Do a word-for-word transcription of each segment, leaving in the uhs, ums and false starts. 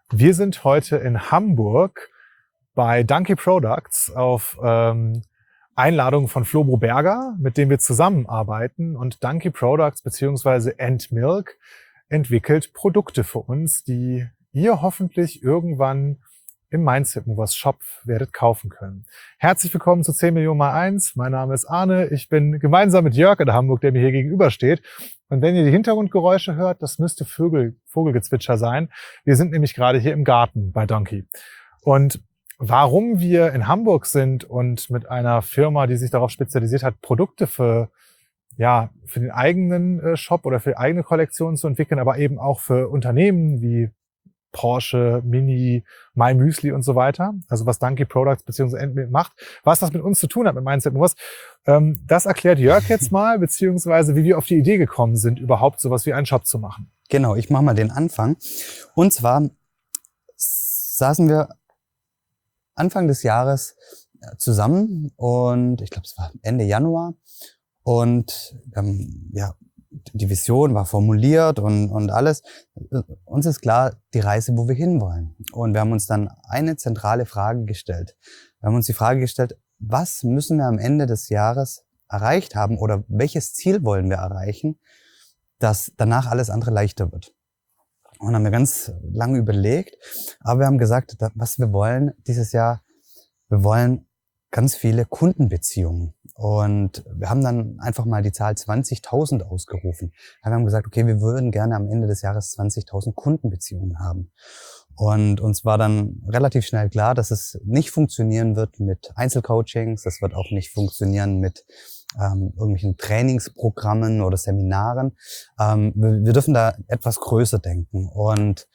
Wir sind heute in Hamburg bei Donkey Products auf ähm, Einladung von Flobo Berger, mit dem wir zusammenarbeiten. Und Donkey Products bzw. Endmilk entwickelt Produkte für uns, die ihr hoffentlich irgendwann im Mindset Movers Shop werdet kaufen können. Herzlich willkommen zu zehn Millionen mal eins. Mein Name ist Arne. Ich bin gemeinsam mit Jörg in Hamburg, der mir hier gegenübersteht. Und wenn ihr die Hintergrundgeräusche hört, das müsste Vögel, Vogelgezwitscher sein. Wir sind nämlich gerade hier im Garten bei Donkey. Und warum wir in Hamburg sind und mit einer Firma, die sich darauf spezialisiert hat, Produkte für, ja, für den eigenen Shop oder für die eigene Kollektion zu entwickeln, aber eben auch für Unternehmen wie Porsche, Mini, My Müsli und so weiter. Also was Donkey Products bzw. Endmilk macht. Was das mit uns zu tun hat, mit Mindset Movers, ähm, das erklärt Jörg jetzt mal, beziehungsweise wie wir auf die Idee gekommen sind, überhaupt sowas wie einen Shop zu machen. Genau, ich mache mal den Anfang. Und zwar saßen wir Anfang des Jahres zusammen und ich glaube, es war Ende Januar und ähm, ja, die Vision war formuliert und, und alles. Uns ist klar, die Reise, wo wir hinwollen. Und wir haben uns dann eine zentrale Frage gestellt. Wir haben uns die Frage gestellt, was müssen wir am Ende des Jahres erreicht haben oder welches Ziel wollen wir erreichen, dass danach alles andere leichter wird. Und haben wir ganz lange überlegt, aber wir haben gesagt, was wir wollen dieses Jahr, wir wollen ganz viele Kundenbeziehungen. Und wir haben dann einfach mal die Zahl zwanzigtausend ausgerufen. Wir haben gesagt, okay, wir würden gerne am Ende des Jahres zwanzigtausend Kundenbeziehungen haben. Und uns war dann relativ schnell klar, dass es nicht funktionieren wird mit Einzelcoachings, das wird auch nicht funktionieren mit ähm, irgendwelchen Trainingsprogrammen oder Seminaren. Ähm, wir, wir dürfen da etwas größer denken. Und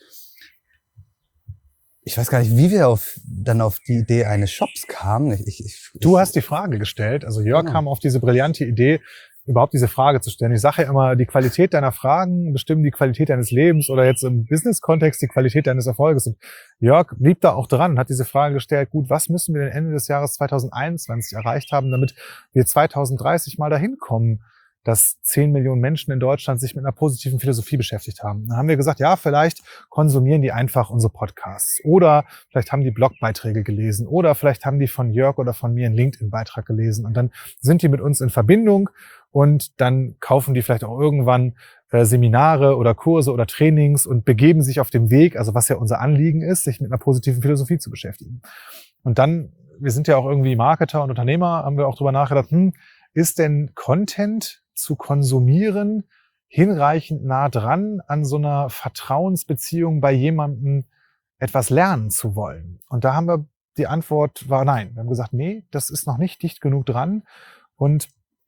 ich weiß gar nicht, wie wir auf, dann auf die Idee eines Shops kamen. Ich, ich, ich, du hast die Frage gestellt, also Jörg genau. kam auf diese brillante Idee, überhaupt diese Frage zu stellen. Ich sage ja immer, die Qualität deiner Fragen bestimmen die Qualität deines Lebens oder jetzt im Business-Kontext die Qualität deines Erfolges. Und Jörg blieb da auch dran und hat diese Frage gestellt, gut, was müssen wir denn Ende des Jahres zweitausendeinundzwanzig erreicht haben, damit wir zweitausenddreißig mal dahin kommen, dass zehn Millionen Menschen in Deutschland sich mit einer positiven Philosophie beschäftigt haben. Dann haben wir gesagt, ja, vielleicht konsumieren die einfach unsere Podcasts oder vielleicht haben die Blogbeiträge gelesen oder vielleicht haben die von Jörg oder von mir einen LinkedIn-Beitrag gelesen und dann sind die mit uns in Verbindung und dann kaufen die vielleicht auch irgendwann äh, Seminare oder Kurse oder Trainings und begeben sich auf dem Weg, also was ja unser Anliegen ist, sich mit einer positiven Philosophie zu beschäftigen. Und dann, wir sind ja auch irgendwie Marketer und Unternehmer, haben wir auch drüber nachgedacht, hm, ist denn Content zu konsumieren hinreichend nah dran an so einer Vertrauensbeziehung bei jemandem etwas lernen zu wollen? Und da haben wir, die Antwort war nein. Wir haben gesagt, nee, das ist noch nicht dicht genug dran. Und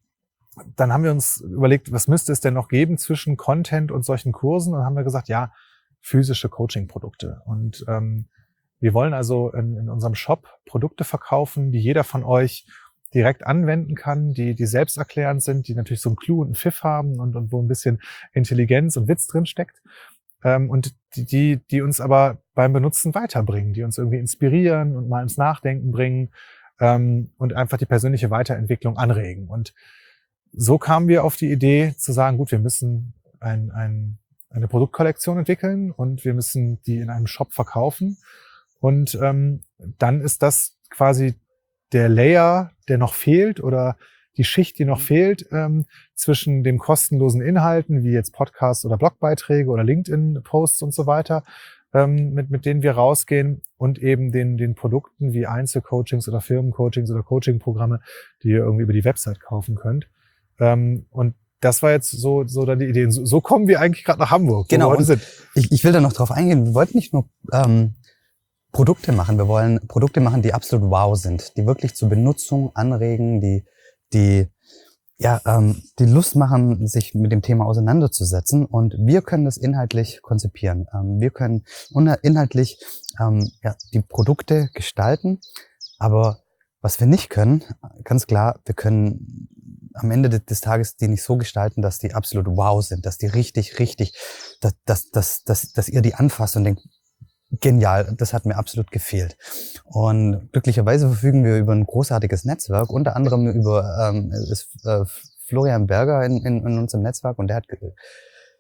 dann haben wir uns überlegt, was müsste es denn noch geben zwischen Content und solchen Kursen? Und dann haben wir gesagt, ja, physische Coaching-Produkte. Und ähm, wir wollen also in, in unserem Shop Produkte verkaufen, die jeder von euch direkt anwenden kann, die die selbsterklärend sind, die natürlich so einen Clou und einen Pfiff haben und, und wo ein bisschen Intelligenz und Witz drin steckt ähm, und die, die die uns aber beim Benutzen weiterbringen, die uns irgendwie inspirieren und mal ins Nachdenken bringen ähm, und einfach die persönliche Weiterentwicklung anregen. Und so kamen wir auf die Idee zu sagen, gut, wir müssen ein, ein, eine Produktkollektion entwickeln und wir müssen die in einem Shop verkaufen und ähm, dann ist das quasi der Layer, der noch fehlt oder die Schicht, die noch fehlt ähm, zwischen den kostenlosen Inhalten, wie jetzt Podcasts oder Blogbeiträge oder LinkedIn-Posts und so weiter, ähm, mit, mit denen wir rausgehen und eben den, den Produkten wie Einzelcoachings oder Firmencoachings oder Coaching-Programme, die ihr irgendwie über die Website kaufen könnt. Ähm, und das war jetzt so, so dann die Idee. So, so kommen wir eigentlich gerade nach Hamburg. Genau. Und sind. Ich, ich will da noch drauf eingehen. Wir wollten nicht nur ähm Produkte machen. Wir wollen Produkte machen, die absolut wow sind, die wirklich zur Benutzung anregen, die, die, ja, ähm, die Lust machen, sich mit dem Thema auseinanderzusetzen. Und wir können das inhaltlich konzipieren. Ähm, wir können inhaltlich ähm, ja, die Produkte gestalten. Aber was wir nicht können, ganz klar, wir können am Ende des Tages die nicht so gestalten, dass die absolut wow sind, dass die richtig, richtig, dass, dass, dass, dass, dass ihr die anfasst und denkt, genial, das hat mir absolut gefehlt. Und glücklicherweise verfügen wir über ein großartiges Netzwerk, unter anderem über ähm, ist, äh, Florian Berger in, in, in unserem Netzwerk und der hat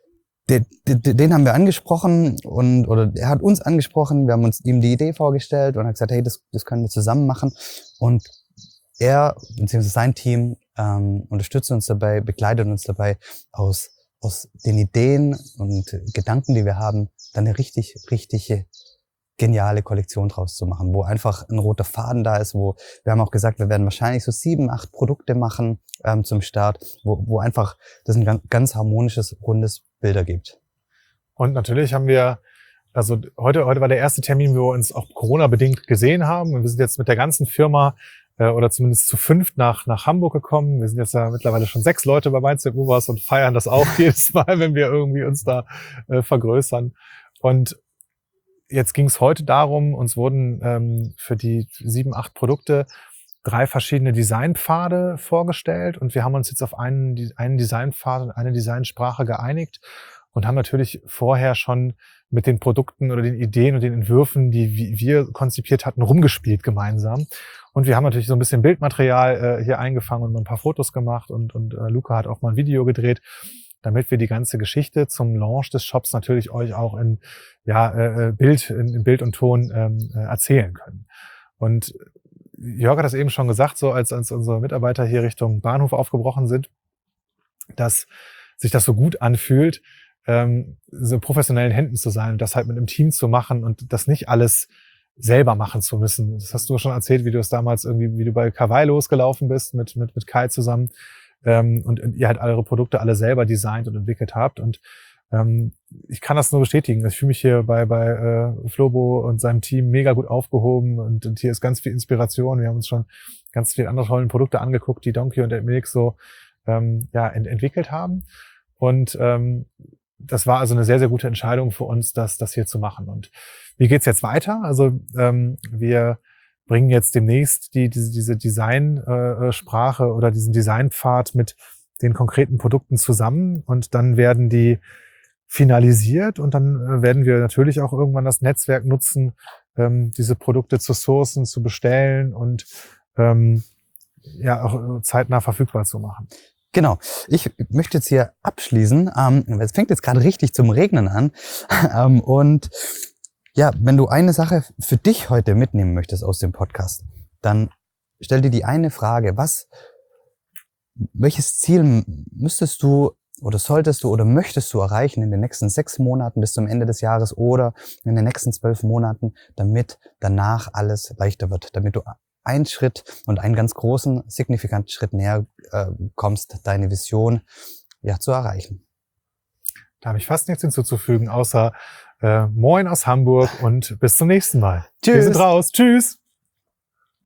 den, den, den haben wir angesprochen und oder er hat uns angesprochen. Wir haben uns ihm die Idee vorgestellt und hat gesagt, hey, das, das können wir zusammen machen. Und er bzw. sein Team ähm, unterstützt uns dabei, begleitet uns dabei, aus aus den Ideen und Gedanken, die wir haben, dann eine richtig, richtige geniale Kollektion draus zu machen, wo einfach ein roter Faden da ist, wo wir haben auch gesagt, wir werden wahrscheinlich so sieben, acht Produkte machen ähm, zum Start, wo, wo einfach das ein ganz, ganz harmonisches, rundes Bild ergibt. Und natürlich haben wir, also heute, heute war der erste Termin, wo wir uns auch Corona-bedingt gesehen haben. Und wir sind jetzt mit der ganzen Firma äh, oder zumindest zu fünft nach, nach Hamburg gekommen. Wir sind jetzt ja mittlerweile schon sechs Leute bei Mindset Movers und feiern das auch jedes Mal, wenn wir irgendwie uns da äh, vergrößern. Und jetzt ging es heute darum, uns wurden ähm, für die sieben, acht Produkte drei verschiedene Designpfade vorgestellt und wir haben uns jetzt auf einen, einen Designpfad und eine Designsprache geeinigt und haben natürlich vorher schon mit den Produkten oder den Ideen und den Entwürfen, die wir konzipiert hatten, rumgespielt gemeinsam. Und wir haben natürlich so ein bisschen Bildmaterial äh, hier eingefangen und ein paar Fotos gemacht und, und äh, Luca hat auch mal ein Video gedreht, damit wir die ganze Geschichte zum Launch des Shops natürlich euch auch in ja äh, Bild, in, in Bild und Ton ähm, äh, erzählen können. Und Jörg hat das eben schon gesagt, so als, als unsere Mitarbeiter hier Richtung Bahnhof aufgebrochen sind, dass sich das so gut anfühlt, ähm, so professionellen Händen zu sein und das halt mit einem Team zu machen und das nicht alles selber machen zu müssen. Das hast du schon erzählt, wie du es damals irgendwie, wie du bei Kawaii losgelaufen bist mit mit mit Kai zusammen ähm, und, und ihr halt eure Produkte alle selber designt und entwickelt habt und ähm, ich kann das nur bestätigen. Ich fühle mich hier bei bei äh, Flobo und seinem Team mega gut aufgehoben und, und hier ist ganz viel Inspiration. Wir haben uns schon ganz viele andere tolle Produkte angeguckt, die Donkey und Milk so ähm, ja ent entwickelt haben und ähm, das war also eine sehr, sehr gute Entscheidung für uns, das, das hier zu machen. Und wie geht's jetzt weiter? Also ähm, wir bringen jetzt demnächst die, diese, diese Designsprache äh, oder diesen Designpfad mit den konkreten Produkten zusammen und dann werden die finalisiert und dann äh, werden wir natürlich auch irgendwann das Netzwerk nutzen, ähm, diese Produkte zu sourcen, zu bestellen und ähm, ja auch zeitnah verfügbar zu machen. Genau. Ich möchte jetzt hier abschließen. Ähm, es fängt jetzt gerade richtig zum Regnen an. ähm, und ja, wenn du eine Sache für dich heute mitnehmen möchtest aus dem Podcast, dann stell dir die eine Frage. Was, welches Ziel müsstest du oder solltest du oder möchtest du erreichen in den nächsten sechs Monaten bis zum Ende des Jahres oder in den nächsten zwölf Monaten, damit danach alles leichter wird, damit du einen Schritt und einen ganz großen, signifikanten Schritt näher äh, kommst, deine Vision ja zu erreichen. Da habe ich fast nichts hinzuzufügen, außer äh, Moin aus Hamburg und bis zum nächsten Mal. Tschüss. Wir sind raus. Tschüss.